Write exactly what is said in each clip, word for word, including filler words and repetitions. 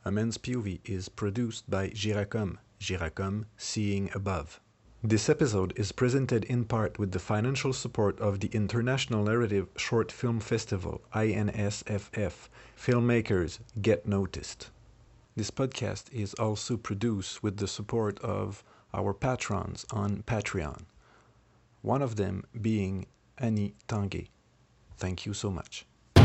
A Man's P O V is produced by Giracom, Giracom Seeing Above. This episode is presented in part with the financial support of the International Narrative Short Film Festival, I N S F F. Filmmakers, get noticed. This podcast is also produced with the support of our patrons on Patreon, one of them being Annie Tanguay. Thank you so much.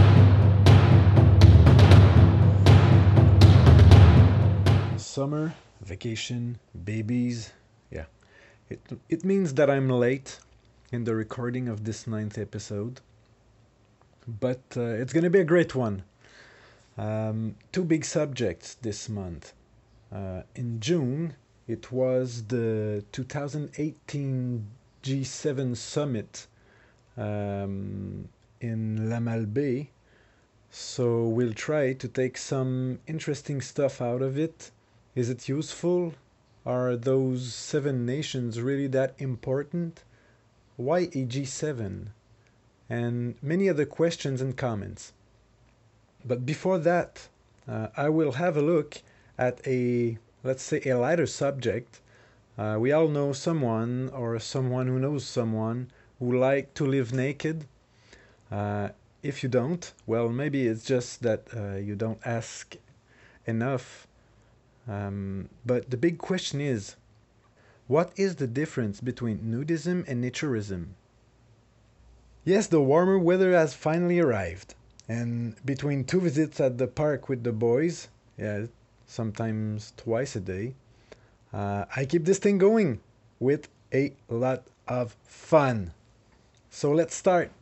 Summer, vacation, babies, yeah. It, it means that I'm late in the recording of this ninth episode, but uh, it's going to be a great one. Um, two big subjects this month. Uh, in June, it was the two thousand eighteen G seven summit um, in La Malbaie, so we'll try to take some interesting stuff out of it. Is it useful? Are those seven nations really that important? Why a G seven? And many other questions and comments. But before that, uh, I will have a look at a, let's say, a lighter subject. Uh, we all know someone or someone who knows someone who like to live naked. Uh, if you don't, well, maybe it's just that uh, you don't ask enough. Um, but the big question is, what is the difference between nudism and naturism? Yes, the warmer weather has finally arrived. And between two visits at the park with the boys, yeah, sometimes twice a day, uh, I keep this thing going with a lot of fun. So let's start.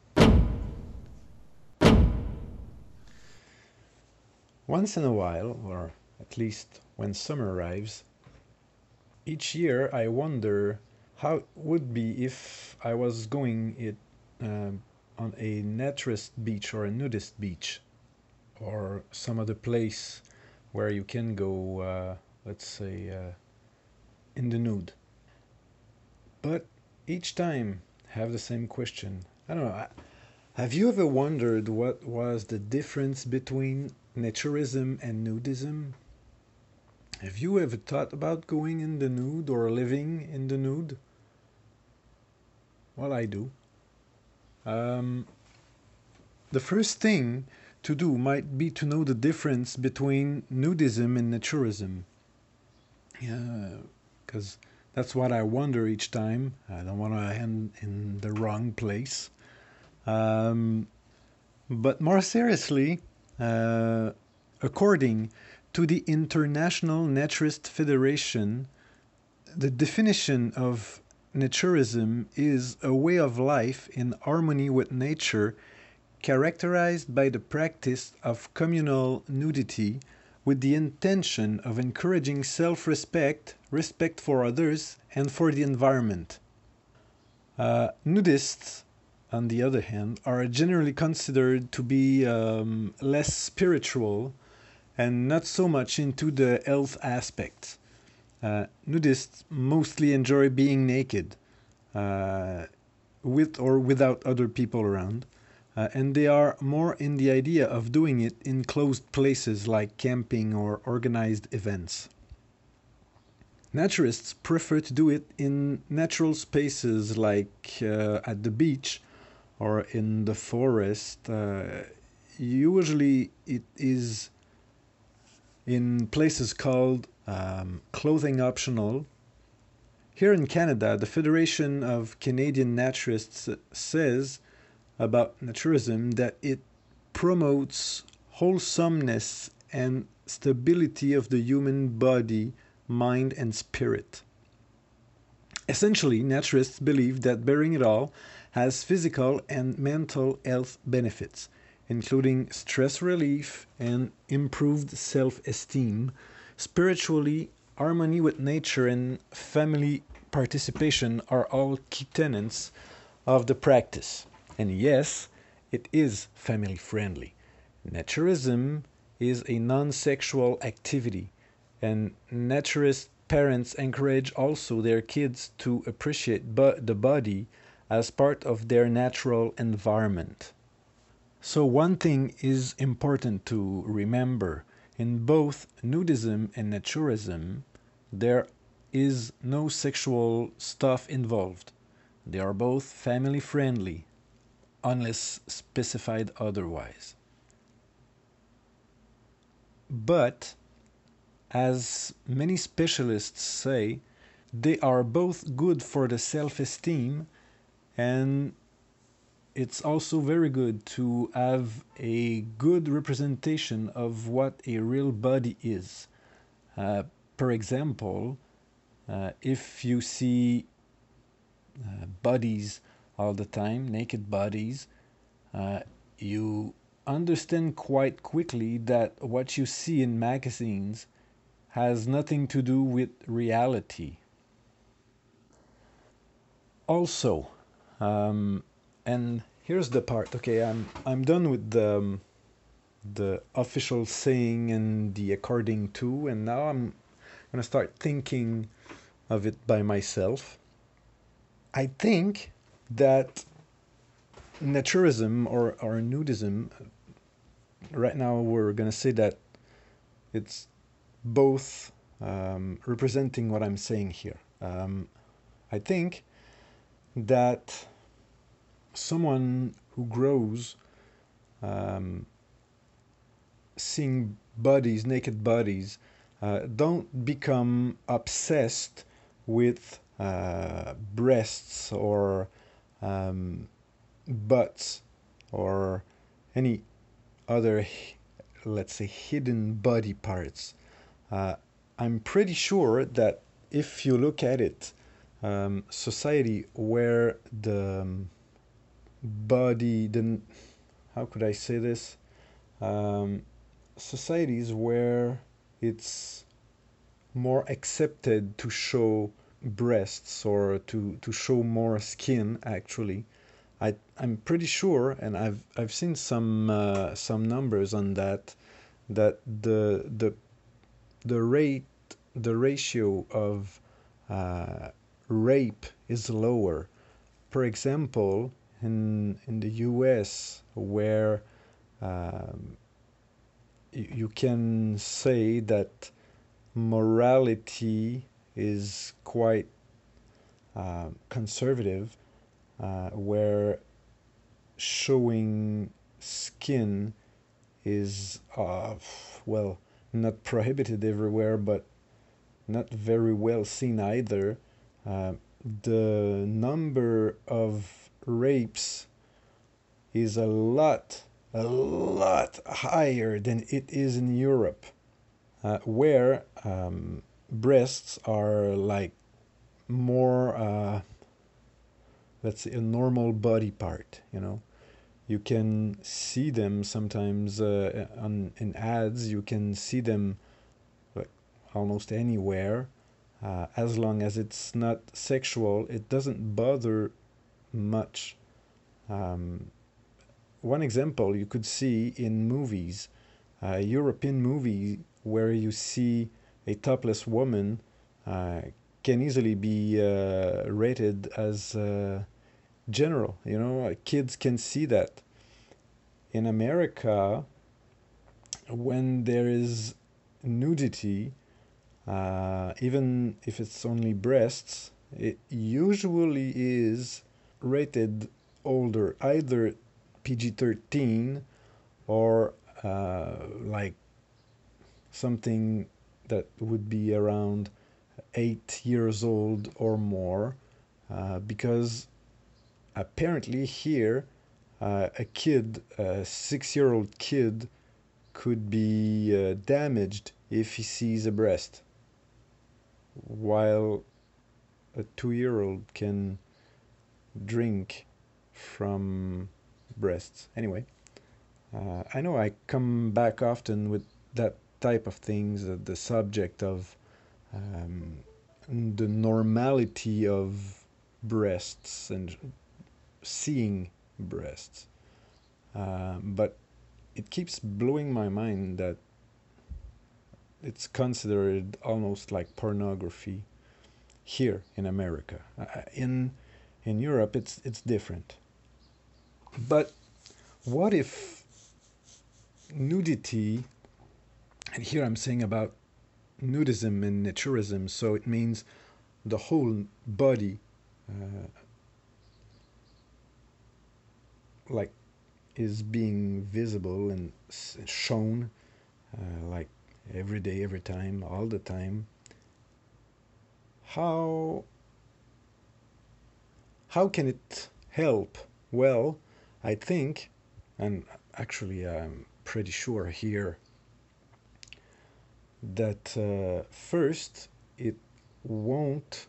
Once in a while, or at least when summer arrives, each year I wonder how it would be if I was going it uh, on a naturist beach or a nudist beach, or some other place where you can go, uh, let's say, uh, in the nude. But each time I have the same question. I don't know. I, have you ever wondered what was the difference between naturism and nudism? Have you ever thought about going in the nude or living in the nude? Well, I do. Um, the first thing to do might be to know the difference between nudism and naturism. Yeah, because that's what I wonder each time. I don't want to end in the wrong place. Um, but more seriously, uh, according to the International Naturist Federation, the definition of naturism is a way of life in harmony with nature, characterized by the practice of communal nudity with the intention of encouraging self-respect, respect for others, and for the environment. Uh, nudists, on the other hand, are generally considered to be um, less spiritual and not so much into the health aspect. Uh, nudists mostly enjoy being naked, uh, with or without other people around, uh, and they are more in the idea of doing it in closed places like camping or organized events. Naturists prefer to do it in natural spaces like uh, at the beach or in the forest. Uh, usually it is in places called um, clothing optional. Here in Canada, the Federation of Canadian Naturists says about naturism that it promotes wholesomeness and stability of the human body, mind, and spirit. Essentially, naturists believe that bearing it all has physical and mental health benefits, including stress relief and improved self-esteem, spiritually, harmony with nature, and family participation are all key tenets of the practice. And yes, it is family friendly. Naturism is a non-sexual activity, and naturist parents encourage also their kids to appreciate bu- the body as part of their natural environment. So one thing is important to remember. In both nudism and naturism, there is no sexual stuff involved. They are both family friendly, unless specified otherwise. But, as many specialists say, they are both good for the self esteem, and it's also very good to have a good representation of what a real body is. Uh, for example, uh, if you see uh, bodies all the time, naked bodies, uh, you understand quite quickly that what you see in magazines has nothing to do with reality. Also, um, and here's the part. Okay, I'm I'm done with the um, the official saying and the according to, and now I'm gonna start thinking of it by myself. I think that naturism or, or nudism, right now we're gonna say that it's both um, representing what I'm saying here. Um, I think that someone who grows um, seeing bodies, naked bodies, uh, don't become obsessed with uh, breasts or um, butts or any other, let's say, hidden body parts. Uh, I'm pretty sure that if you look at it, um, society where the um, body, the how could I say this? Um, societies where it's more accepted to show breasts or to, to show more skin actually. I, I'm pretty sure, and I've I've seen some uh, some numbers on that, that the the the rate the ratio of uh, rape is lower. For example, in in the U S, where um, you can say that morality is quite uh, conservative, uh, where showing skin is, uh, well, not prohibited everywhere, but not very well seen either. Uh, the number of rapes is a lot, a lot higher than it is in Europe, uh, where um, breasts are like more, uh, let's say, a normal body part. You know, you can see them sometimes uh, on in ads. You can see them like almost anywhere, uh, as long as it's not sexual. It doesn't bother much. Um, one example you could see in movies, a European movie where you see a topless woman uh, can easily be uh, rated as uh, general. You know, uh, kids can see that. In America, when there is nudity, uh, even if it's only breasts, it usually is rated older, either P G thirteen or uh, like something that would be around eight years old or more, uh, because apparently here uh, a kid, a six-year-old kid, could be uh, damaged if he sees a breast, while a two-year-old can drink from breasts. Anyway, uh, I know I come back often with that type of things, uh, the subject of um, the normality of breasts and seeing breasts. Uh, but it keeps blowing my mind that it's considered almost like pornography here in America. Uh, in in Europe, it's it's different. But what if nudity And here I'm saying about nudism and naturism, so it means the whole body, uh, like, is being visible and shown, uh, like every day, every time, all the time. How how can it help? Well, I think, and actually I'm pretty sure here, that uh, first it won't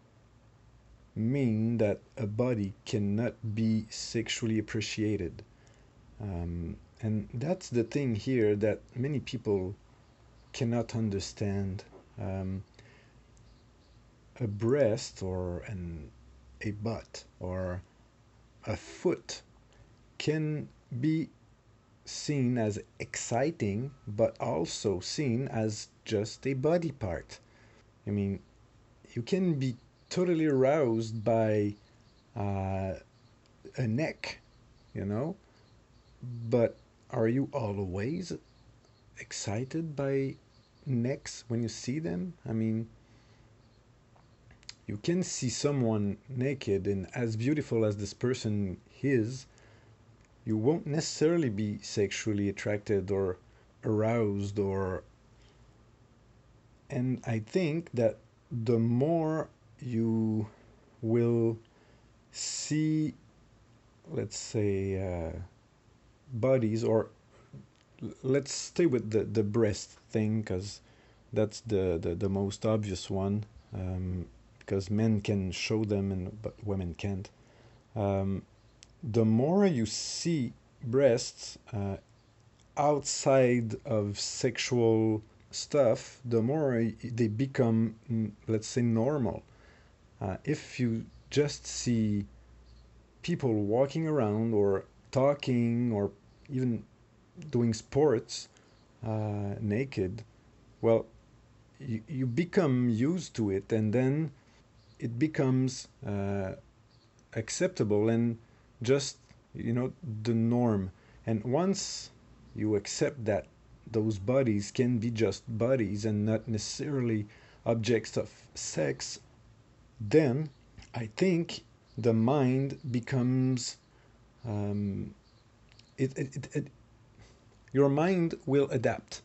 mean that a body cannot be sexually appreciated. Um, and that's the thing here that many people cannot understand. Um, a breast or an, a butt or a foot can be seen as exciting, but also seen as just a body part. I mean, you can be totally aroused by uh, a neck, you know, but are you always excited by necks when you see them? I mean, you can see someone naked and as beautiful as this person is, you won't necessarily be sexually attracted or aroused or, and I think that the more you will see, let's say, uh, bodies, or let's stay with the, the breast thing because that's the, the, the most obvious one, um, because men can show them and but women can't. Um, the more you see breasts uh, outside of sexual stuff, the more they become, mm, let's say, normal. Uh, if you just see people walking around or talking or even doing sports uh, naked, well, you, you become used to it, and then it becomes uh, acceptable and just, you know, the norm. And once you accept that those bodies can be just bodies and not necessarily objects of sex, then I think the mind becomes um, it, it, it, it your mind will adapt.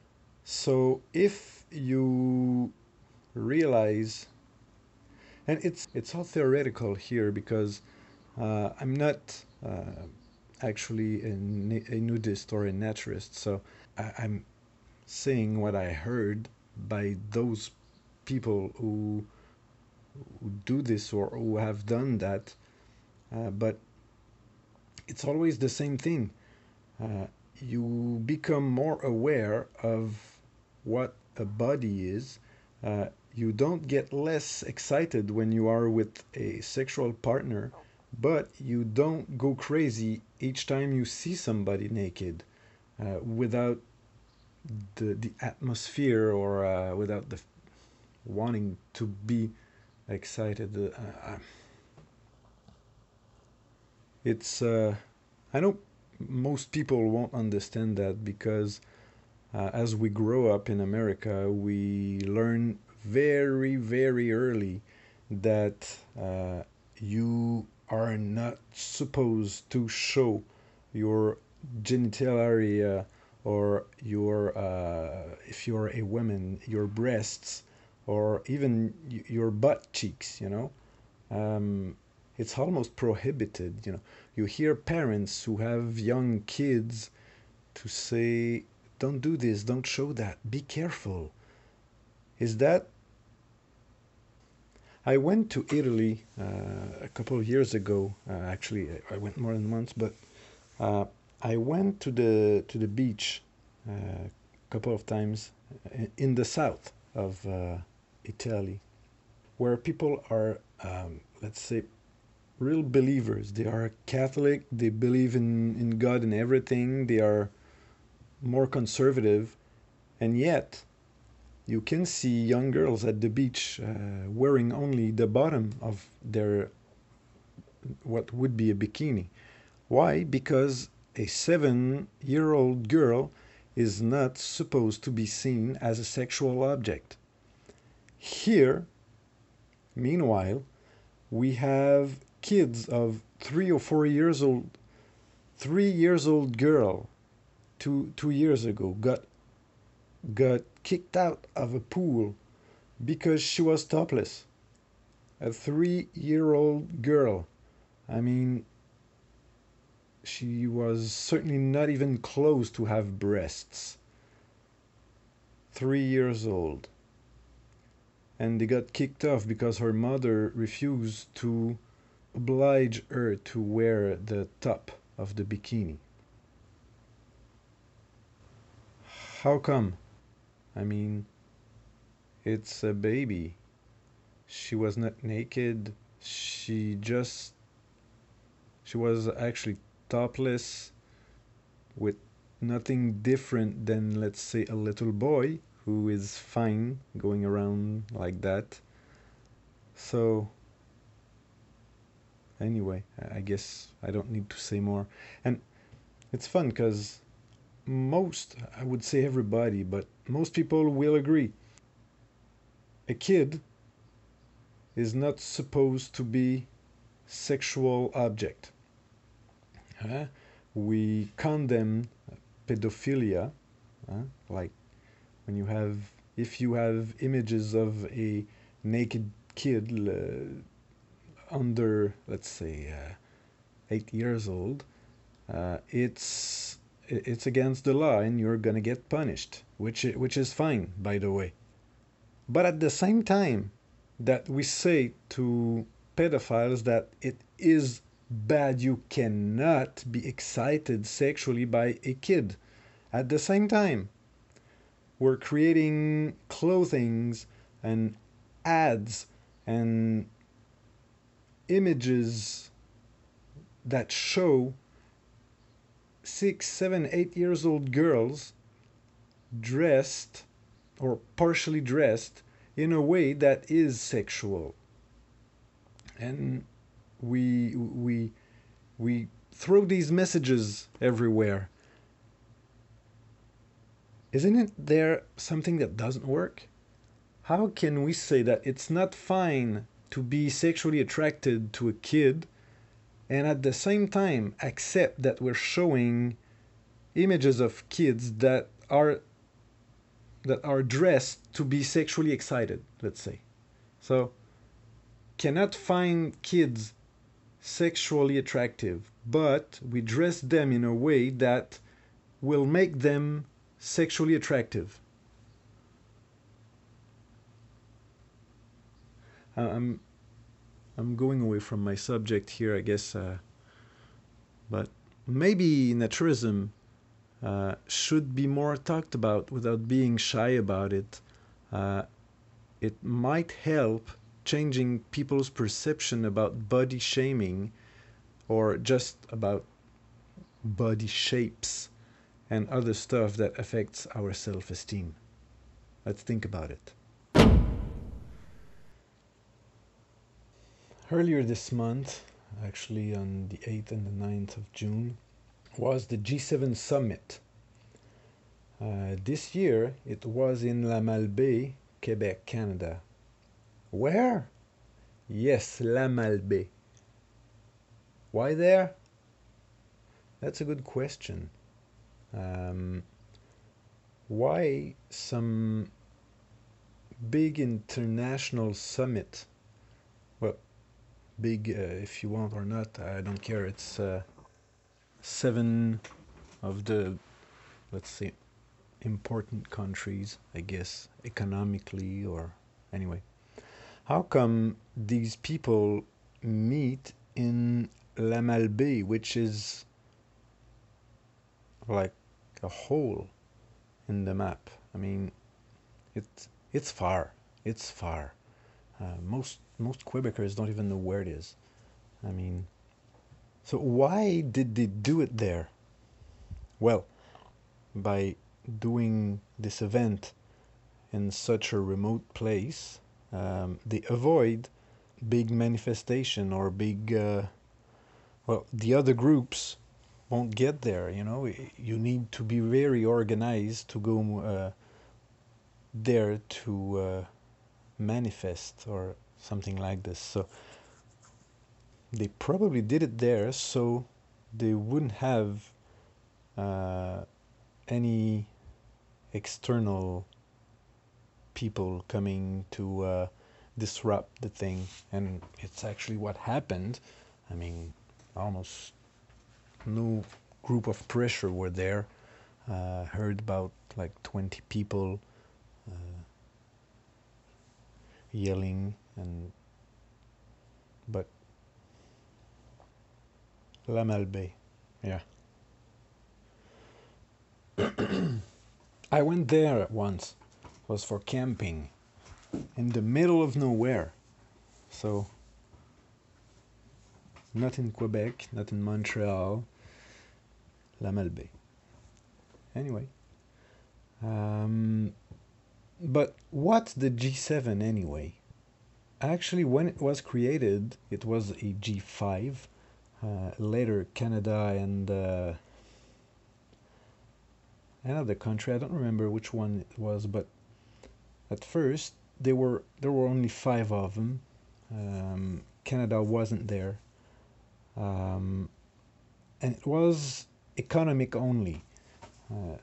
So if you realize, and it's it's all theoretical here because uh, I'm not uh, actually a, a nudist or a naturist, so I, I'm saying what I heard by those people who, who do this or who have done that. Uh, but it's always the same thing. Uh, you become more aware of what a body is. Uh, you don't get less excited when you are with a sexual partner, but you don't go crazy each time you see somebody naked uh, without the, the atmosphere or uh, without the wanting to be excited. Uh, uh, it's, uh, I know most people won't understand that because uh, as we grow up in America, we learn very, very early that uh, you are not supposed to show your genital area or your, uh, if you're a woman, your breasts or even y- your butt cheeks, you know. Um, it's almost prohibited, you know. You hear parents who have young kids to say, don't do this, don't show that, be careful. Is that, I went to Italy uh, a couple of years ago. Uh, actually, I went more than once, but uh, I went to the to the beach uh, a couple of times in the south of uh, Italy, where people are, um, let's say, real believers. They are Catholic. They believe in in God and everything. They are more conservative, and yet you can see young girls at the beach uh, wearing only the bottom of their what would be a bikini. Why? Because a seven year old girl is not supposed to be seen as a sexual object. Here, meanwhile, we have kids of three or four years old, three years old girl, two two years ago got got kicked out of a pool because she was topless. A three-year-old girl. I mean, she was certainly not even close to have breasts. Three years old. And they got kicked off because her mother refused to oblige her to wear the top of the bikini. How come? I mean, it's a baby. She was not naked. She just. She was actually topless with nothing different than, let's say, a little boy who is fine going around like that. So, anyway, I guess I don't need to say more. And it's fun because most, I would say everybody, but most people will agree. A kid is not supposed to be sexual object. Uh, we condemn pedophilia, uh, like when you have, if you have images of a naked kid uh, under, let's say, uh, eight years old, uh, it's it's against the law and you're gonna get punished, which which is fine, by the way. But at the same time that we say to pedophiles that it is bad, you cannot be excited sexually by a kid. At the same time, we're creating clothings and ads and images that show six, seven, eight years old girls dressed or partially dressed in a way that is sexual. And we we we throw these messages everywhere. Isn't it there something that doesn't work? How can we say that it's not fine to be sexually attracted to a kid and at the same time accept that we're showing images of kids that are that are dressed to be sexually excited, let's say? So cannot find kids sexually attractive, but we dress them in a way that will make them sexually attractive. I'm I'm going away from my subject here, I guess, uh, but maybe naturism uh, should be more talked about without being shy about it. Uh, it might help changing people's perception about body shaming or just about body shapes and other stuff that affects our self-esteem. Let's think about it. Earlier this month, actually on the eighth and the ninth of June, was the G seven summit. Uh, this year it was in La Malbaie, Quebec, Canada. Where? Yes, La Malbaie. Why there? That's a good question. Um, why some big international summit? Well, big uh, if you want or not, I don't care. It's uh, seven of the, let's say, important countries, I guess, economically or anyway. How come these people meet in La Malbaie, which is like a hole in the map? I mean, it it's far. It's far. Uh, most most Quebecers don't even know where it is. I mean, so why did they do it there? Well, by doing this event in such a remote place, um, they avoid big manifestation or big, uh, well, the other groups won't get there. You know, you need to be very organized to go uh, there to uh, manifest or something like this. So they probably did it there so they wouldn't have uh, any external people coming to uh, disrupt the thing. And it's actually what happened. I mean, almost no group of pressure were there. Uh, heard about like twenty people uh, yelling, and but La Malbaie, yeah. I went there once. It was for camping in the middle of nowhere. So not in Quebec, not in Montreal. La Malbaie. Anyway. Um, but what's the G seven anyway? Actually, when it was created, it was a G five. Uh, later, Canada and uh, another country, I don't remember which one it was, but at first they were there were only five of them. Um, Canada wasn't there, um, and it was economic only. Uh,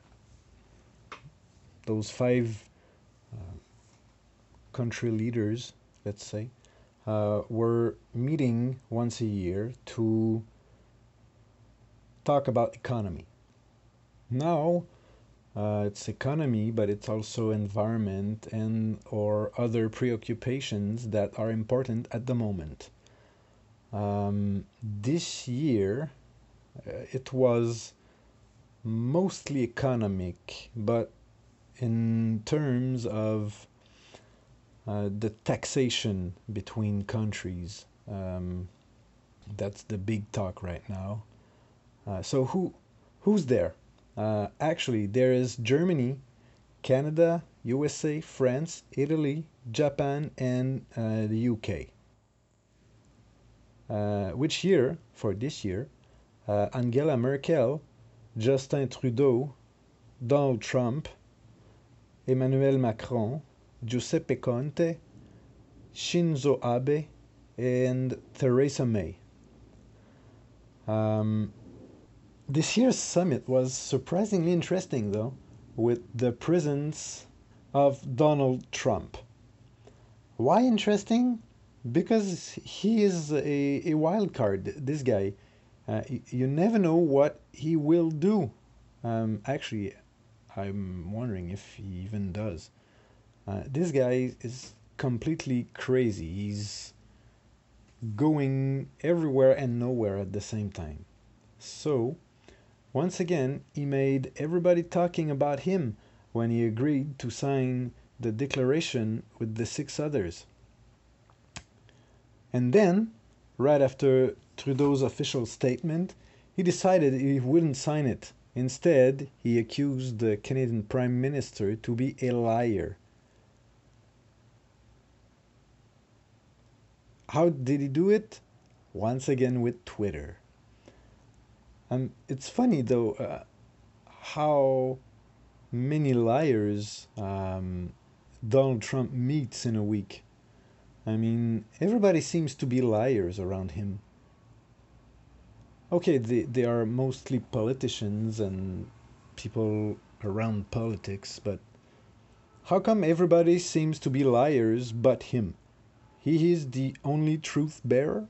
those five uh, country leaders, let's say, uh, were meeting once a year to talk about economy. Now uh, it's economy, but it's also environment and or other preoccupations that are important at the moment. Um, this year, uh, it was mostly economic, but in terms of uh, the taxation between countries, um, that's the big talk right now. Uh, so who who's there? Uh, actually, there is Germany, Canada, U S A, France, Italy, Japan, and uh, the U K. Uh, which year, for this year, uh, Angela Merkel, Justin Trudeau, Donald Trump, Emmanuel Macron, Giuseppe Conte, Shinzo Abe, and Theresa May. Um, this year's summit was surprisingly interesting, though, with the presence of Donald Trump. Why interesting? Because he is a, a wild card, this guy. Uh, you never know what he will do. Um, actually, I'm wondering if he even does. Uh, this guy is completely crazy. He's going everywhere and nowhere at the same time. So, once again, he made everybody talking about him when he agreed to sign the declaration with the six others. And then, right after Trudeau's official statement, he decided he wouldn't sign it. Instead, he accused the Canadian Prime Minister to be a liar. How did he do it? Once again with Twitter. Um, it's funny though uh, how many liars um, Donald Trump meets in a week. I mean, everybody seems to be liars around him. Okay, they, they are mostly politicians and people around politics, but how come everybody seems to be liars but him? He is the only truth bearer?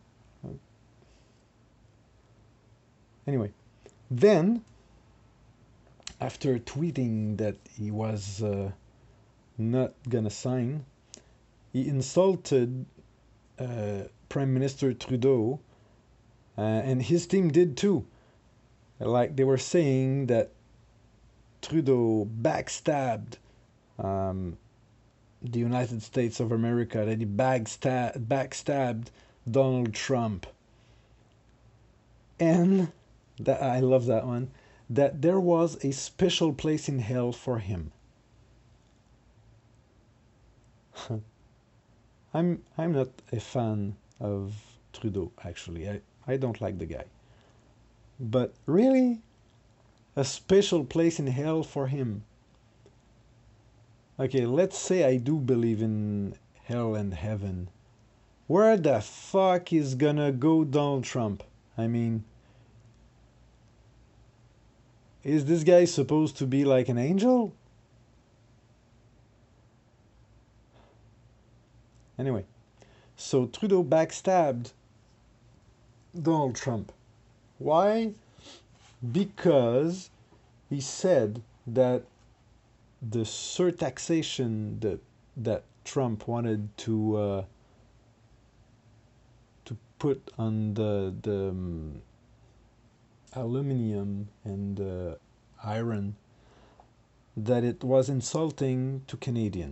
Anyway, then, after tweeting that he was uh, not gonna sign, he insulted uh, Prime Minister Trudeau, uh, and his team did too. Like they were saying that Trudeau backstabbed um, the United States of America, that he backstab- backstabbed Donald Trump. And that I love that one, that there was a special place in hell for him. I'm I'm not a fan of Trudeau, actually. I, I don't like the guy. But really? A special place in hell for him? Okay, let's say I do believe in hell and heaven. Where the fuck is gonna go Donald Trump? I mean, is this guy supposed to be like an angel? Anyway, so Trudeau backstabbed Donald Trump. Why? Because he said that the surtaxation that that Trump wanted to uh, to put on the the um, aluminum and uh, iron, that it was insulting to Canadian.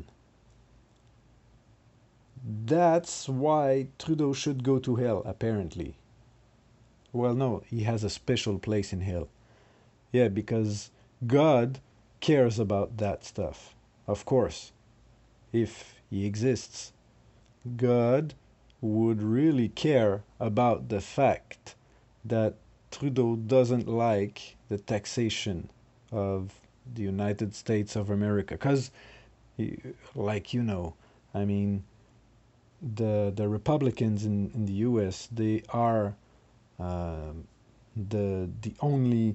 That's why Trudeau should go to hell, apparently. Well, no, he has a special place in hell. Yeah, because God cares about that stuff. Of course, if he exists, God would really care about the fact that Trudeau doesn't like the taxation of the United States of America. Because, like you know, I mean, the the Republicans in, in the U S, they are uh, the the only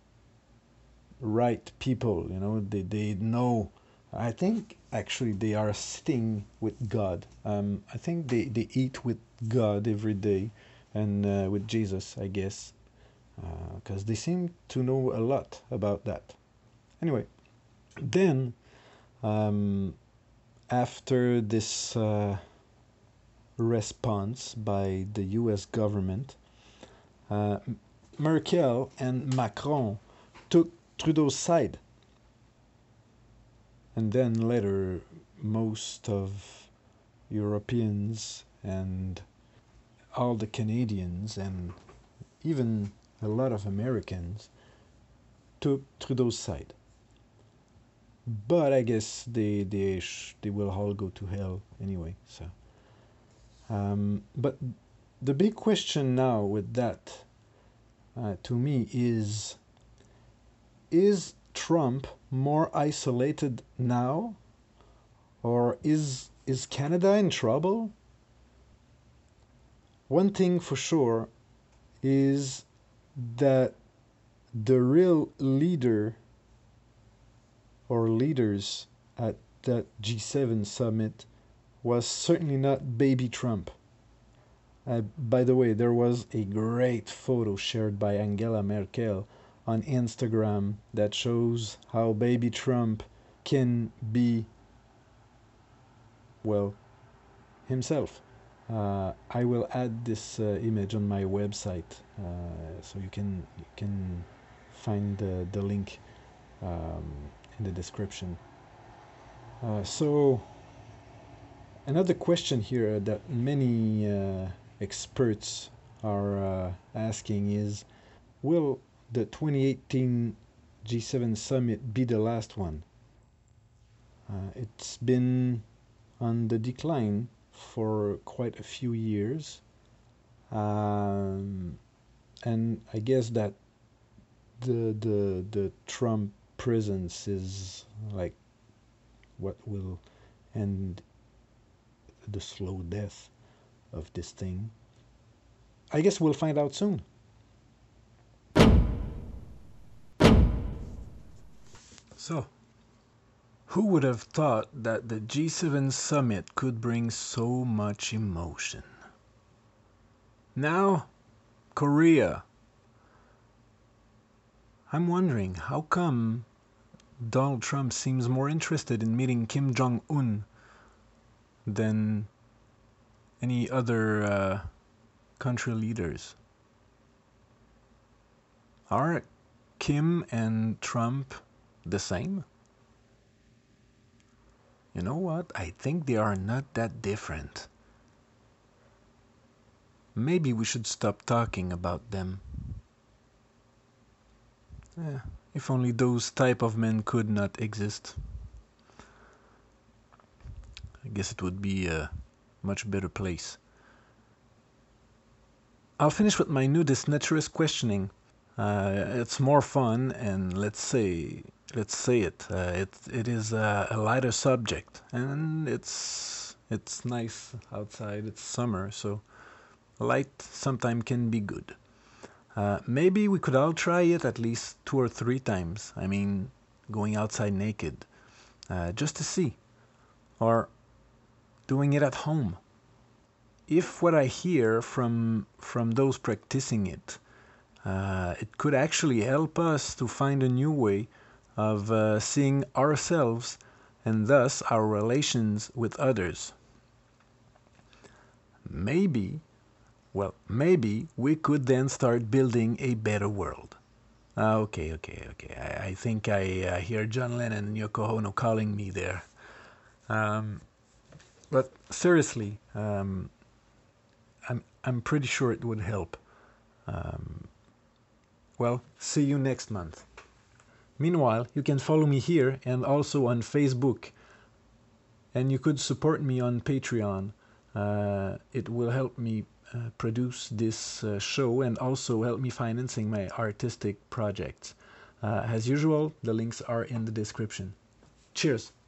right people, you know, they, they know. I think actually they are sitting with God. Um, I think they, they eat with God every day and uh, with Jesus, I guess, because uh, they seem to know a lot about that. Anyway, then um, after this uh, response by the U S government, uh, Merkel and Macron took Trudeau's side. And then later, most of Europeans and all the Canadians and even a lot of Americans took Trudeau's side. But I guess they they sh- they will all go to hell anyway. So, um, but the big question now with that, uh, to me, is is Trump more isolated now, or is is Canada in trouble? One thing for sure is that the real leader or leaders at that G seven summit was certainly not baby Trump. Uh, by the way, there was a great photo shared by Angela Merkel on Instagram that shows how baby Trump can be, well, himself. Uh, I will add this uh, image on my website, uh, so you can you can find the, the link um, in the description. Uh, so another question here that many uh, experts are uh, asking is, will the twenty eighteen G seven summit be the last one? Uh, it's been on the decline for quite a few years. Um, and I guess that the the the Trump presence is like what will end the slow death of this thing. I guess we'll find out soon. So, who would have thought that the G seven summit could bring so much emotion? Now, Korea. I'm wondering, how come Donald Trump seems more interested in meeting Kim Jong-un than any other uh, country leaders? Are Kim and Trump the same? You know what? I think they are not that different. Maybe we should stop talking about them. Eh, if only those type of men could not exist. I guess it would be a much better place. I'll finish with my nudist naturist questioning. Uh, it's more fun, and let's say let's say it. Uh, it it is a, a lighter subject, and it's it's nice outside. It's summer, so light sometimes can be good. Uh, maybe we could all try it at least two or three times. I mean, going outside naked, uh, just to see, or doing it at home. If what I hear from from those practicing it, uh, it could actually help us to find a new way of uh, seeing ourselves and thus our relations with others. Maybe, well, maybe we could then start building a better world. Uh, okay, okay, okay. I, I think I uh, hear John Lennon and Yoko Ono calling me there. Um, but seriously, um, I'm I'm pretty sure it would help. Um, well, see you next month. Meanwhile, you can follow me here and also on Facebook, and you could support me on Patreon. Uh, it will help me uh, produce this uh, show and also help me financing my artistic projects. Uh, as usual, the links are in the description. Cheers!